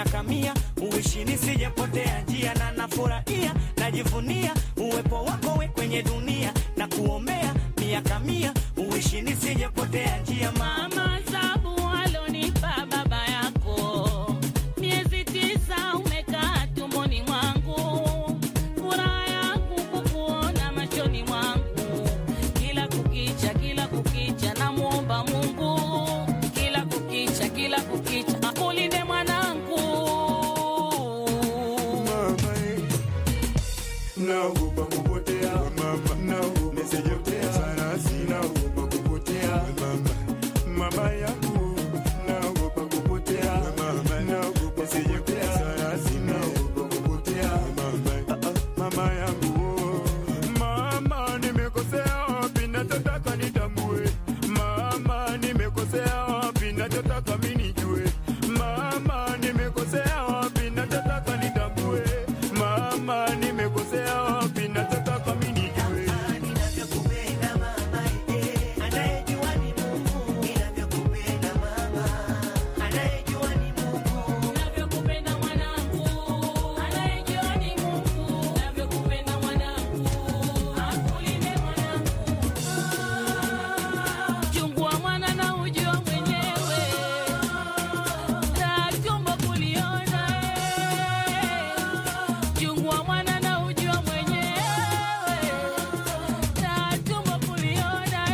miaka 100 uishi nisijepotea njia, na nafurahia najivunia uwepo wako we kwenye dunia, na kuombea miaka 100 uishi nisijepotea njia. Mama sabu alonipa baba yako, miezi 9 umekaa tumboni mwangu, furaha yangu kukuona machoni mwangu, kila kukicha namuomba Mungu, kila kukicha akulinde mwanangu. Naogopa kupotea mama, naogopa nisijepotea sana, sinaogopa kupotea mama yangu, naogopa kupotea naogopa nisijepotea sana, sinaogopa kupotea mama yangu. Mama nimekosea wapi, nataka nitambue. Mama nimekosea wapi, nataka mimi nijue. Mama nimekosea wapi, nataka nitambue. Mama nimekosea wapi, nataka mimi nijue. Ninavyokupenda mama, anayejua ni Mungu. Ninavyokupenda mama, anayejua ni Mungu. Ninavyokupenda mwanangu, anayejua ni Mungu. Ninavyokupenda mwanangu, akulinde mwanangu. Chungua mwana na ujua mwenyewe, na tumbo kuliona. Chungua mwana na ujua mwenyewe, na tumbo kuliona.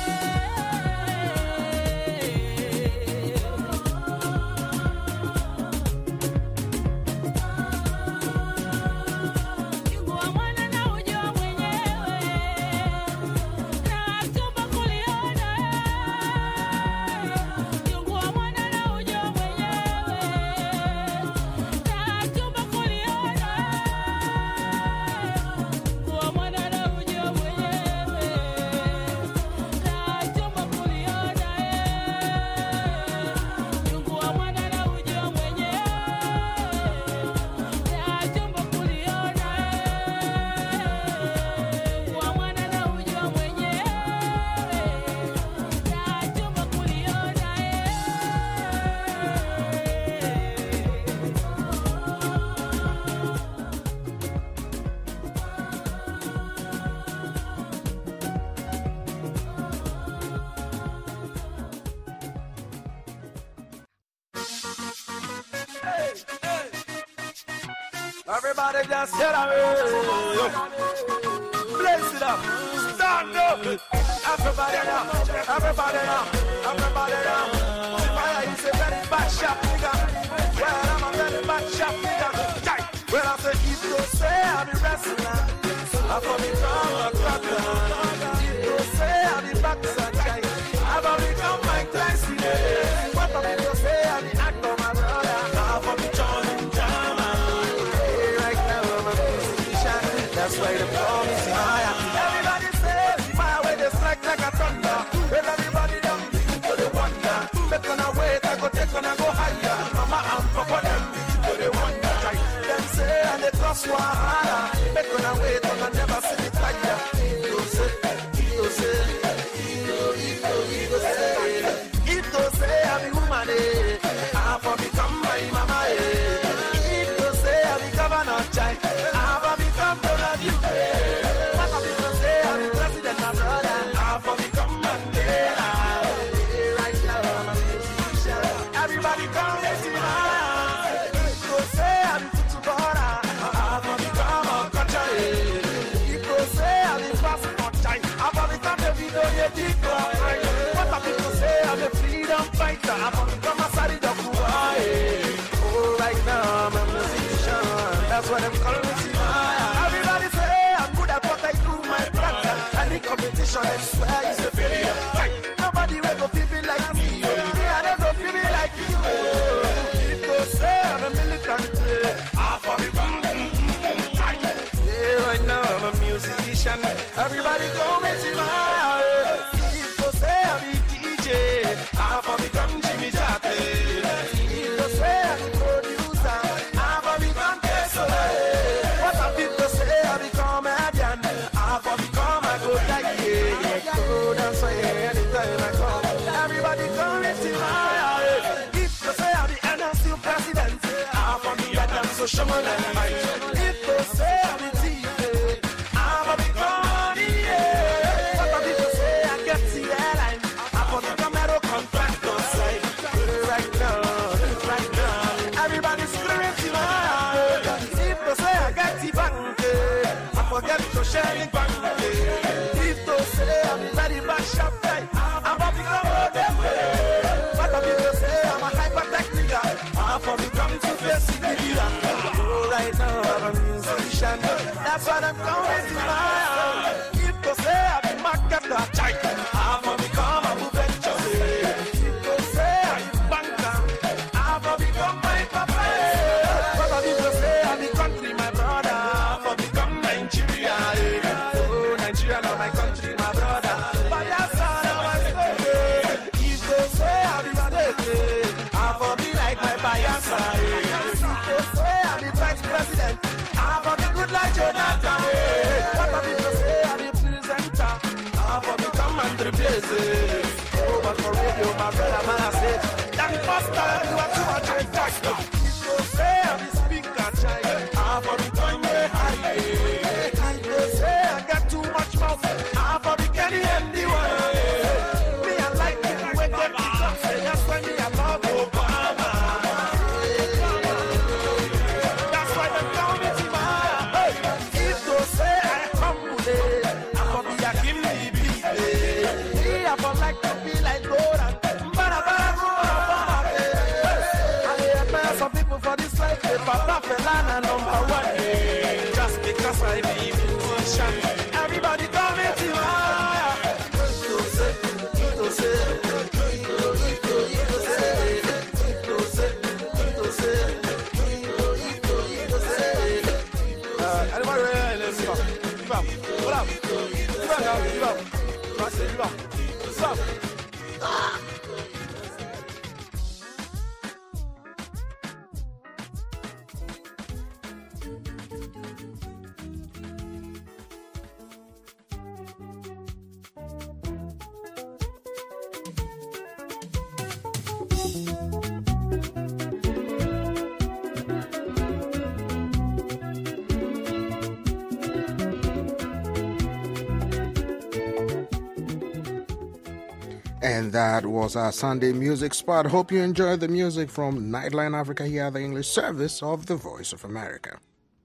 Chungua mwana na ujua mwenyewe, na tumbo kuliona. Chungua mwana na ujua mwenyewe, na tumbo kuliona. Chungua mwana na ujua mwenyewe, na tumbo kuliona. Chungua mwana na ujua mwenyewe, na tumbo kuliona. Chungua mwana na ujua mwenyewe, na tumbo kuliona. Everybody just get away. Blaze it up. Stand up. Everybody now. Everybody now. Everybody now. Fire is a very bad shot, nigga. Well, I'm a very bad shot, nigga. Well, I say, if you say I'm a wrestler, I'm from the town of Cracker. If you say I'm a boxer, I'm from the town of Mike Tyson. What the people say I'm the actor, my brother. I'm from the town of Jama. That's why they call me Simaya. Everybody says my way they strike like a thunder. When everybody down to the wonder. Take on a wait, I go take on a go higher. Mama and Papa them to the wonder. Them say and they cross Wahara. Take on a wait, I never see the tire. Ito say, I'm a woman. I'm for become my mama. Ito say, I'm a governor child. I'm for become you. Papa people say I'm the president, my brother. I'm for become Mandela. Right now I'm a musician. Everybody come and see my eyes. People say I'm the Tutubora. I'm for become a country. People say I'm the passport time. I'm for become the video you did. Papa people say I'm a freedom fighter. I'm for become a Sari Dokubai. Oh, right now I'm a musician. That's what I'm calling me. Everybody say I'm good at what I do, my brother. Any competition, I swear is a failure. Nobody will go feel me like me. Me, I don't go feel me like you. People say I'm a militant. I'm for the yeah, right now I'm a musician. Everybody go and see my people say I'm a DJ. I'm for become Jimmy Jackie. People say I'm a producer. I'm for become Tesla. What the people say I'm a comedian. I'm for become a good like yeah. Go down so shaman and I. If they say I'm a thief, I'm a big money, yeah. What if they say I get the airline? I'm a big Camaro contractor, say. Right now, everybody's screaming to my heart. If they say I get the bank, I forget to share the bank. If they say I'm a very bad shop, I'm a big Camaro. What if they say I'm a hyper-technical? I'm for me coming to face the dealer. Right now I'm a musician. That's what I'm going to buy. If they say I'm a marketer, I'm for me come and move venture. If they say I'm a banker, I'm for me come my papa. What if they say I'm a country, my brother? I'm for me come Nigeria. Oh, Nigeria, not my country, my brother. But that's all I'm saying. If they say I'm a state, I'm for me like my Bayasa. They say I'm the vice president. I'm for the good like Jonathan. What of people say I'm the presenter? I'm for the come and replace it. Oh, but for radio, my brother, man, I say that the first time you are too much in tax. People say I'm the speaker, child. I'm for the time way high. People say I got too much mouth. I'm for the Kenny and the one. Me, I like people wake up the clock. Say that's why me, I love Obama. That's why they call me Timaya. If they say I humble, I'm gonna be a gimme beat. Me, I would like to be like Goran. Some people for this life, they papa felana number one. Just because I be musician, everybody call me Timaya. Anybody ready? Let's go. Give up. Hold up. Give up now. Give up. Give up. Stop. And that was our Sunday music spot. Hope you enjoyed the music from Nightline Africa here at the English service of the Voice of America.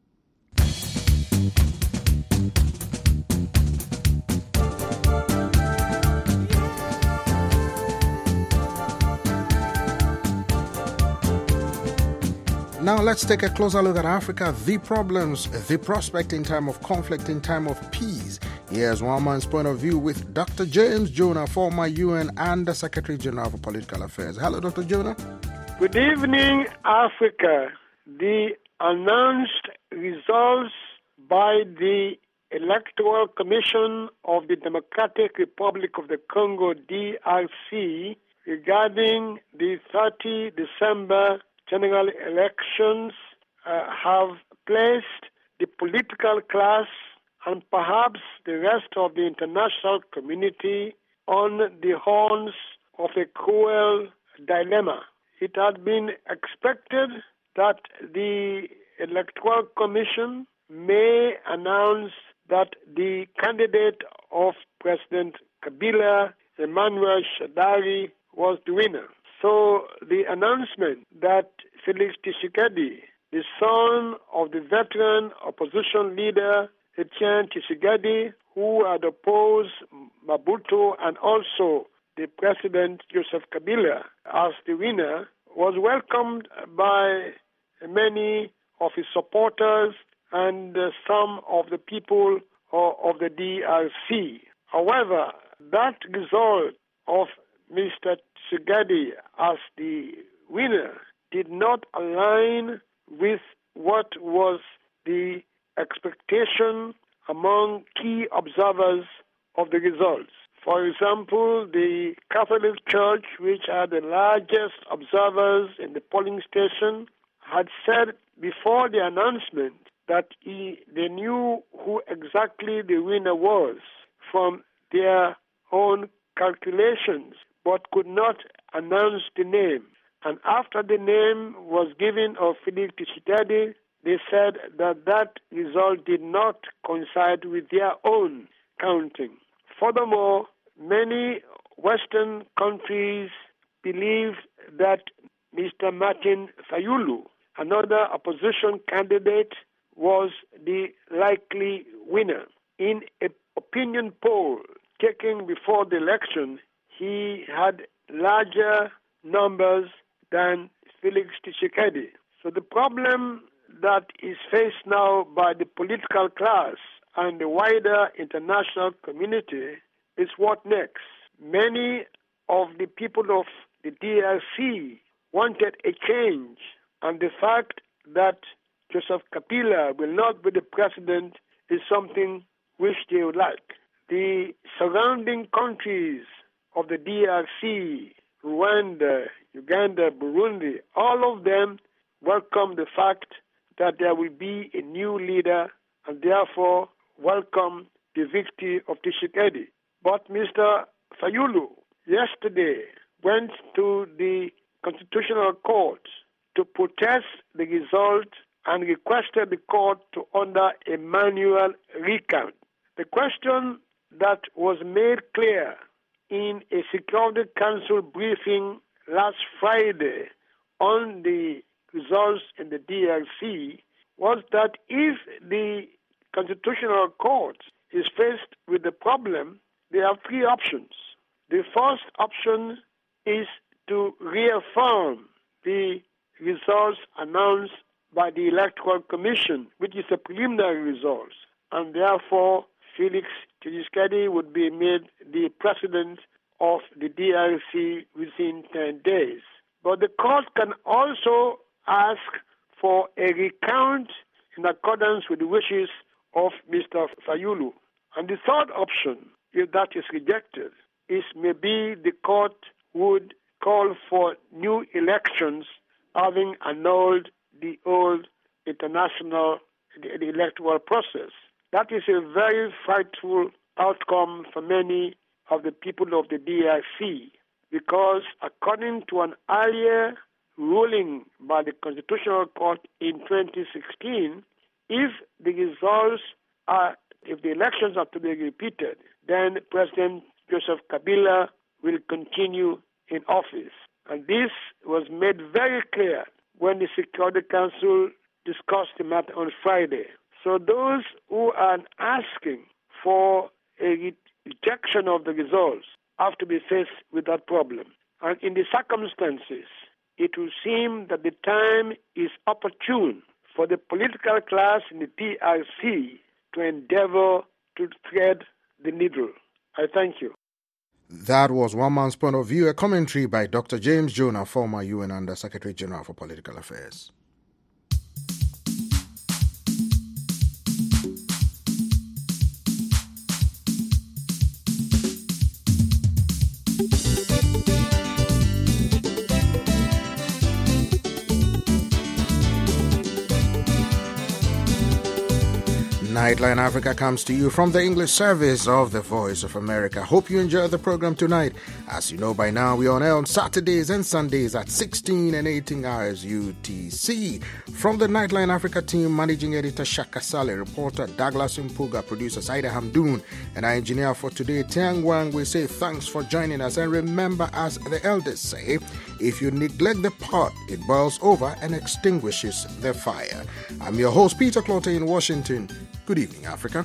Now let's take a closer look at Africa, the problems, the prospect in time of conflict, in time of peace. Here's one man's point of view with Dr. James Jonah, former UN Under Secretary General for Political Affairs. Hello, Dr. Jonah. Good evening, Africa. The announced results by the Electoral Commission of the Democratic Republic of the Congo, DRC, regarding the 30 December general elections have placed the political class and perhaps the rest of the international community on the horns of a cruel dilemma. It had been expected that the Electoral Commission may announce that the candidate of President Kabila, Emmanuel Shadari, was the winner. So the announcement that Felix Tshisekedi, the son of the veteran opposition leader Etienne Tshisekedi, who had opposed Mobutu and also the President Joseph Kabila as the winner, was welcomed by many of his supporters and some of the people of the DRC. However, that result of Mr. Tshisekedi as the winner did not align with what was the expectation among key observers of the results. For example, the Catholic Church, which had the largest observers in the polling station, had said before the announcement that they knew who exactly the winner was from their own calculations, but could not announce the name. And after the name was given of Felix Tshisekedi, they said that that result did not coincide with their own counting. Furthermore, many Western countries believe that Mr. Martin Fayulu, another opposition candidate, was the likely winner. In an opinion poll taken before the election, he had larger numbers than Felix Tshisekedi. So the problem that is faced now by the political class and the wider international community is what next. Many of the people of the DRC wanted a change, and the fact that Joseph Kabila will not be the president is something which they would like. The surrounding countries of the DRC, Rwanda, Uganda, Burundi, all of them welcome the fact that there will be a new leader and therefore welcome the victory of Tshisekedi. But Mr. Fayulu yesterday went to the Constitutional Court to protest the result and requested the court to order a manual recount. The question that was made clear in a Security Council briefing last Friday on the results in the DRC was that if the Constitutional Court is faced with the problem, they have three options. The first option is to reaffirm the results announced by the Electoral Commission, which is a preliminary result, and therefore Felix Tshisekedi would be made the president of the DRC within 10 days. But the court can also ask for a recount in accordance with the wishes of Mr. Fayulu. And the third option, if that is rejected, is maybe the court would call for new elections, having annulled the old international the electoral process. That is a very frightful outcome for many of the people of the DRC, because according to an earlier ruling by the Constitutional Court in 2016, if the elections are to be repeated, then President Joseph Kabila will continue in office. And this was made very clear when the Security Council discussed the matter on Friday. So those who are asking for a rejection of the results have to be faced with that problem. And in the circumstances, it will seem that the time is opportune for the political class in the DRC to endeavor to thread the needle. I thank you. That was one man's point of view, a commentary by Dr. James Jonah, former UN Under Secretary General for Political Affairs. Nightline Africa comes to you from the English service of the Voice of America. Hope you enjoy the program tonight. As you know by now, we're on air on Saturdays and Sundays at 16 and 18 hours UTC. From the Nightline Africa team, Managing Editor Shaka Saleh, reporter Douglas Mpuga, producer Saida Hamdoun, and our engineer for today, Tiang Wang, we say thanks for joining us. And remember, as the elders say, if you neglect the pot, it boils over and extinguishes the fire. I'm your host, Peter Clotter in Washington. Good evening, Africa.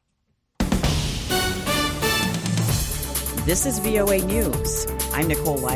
This is VOA News. I'm Nicole White.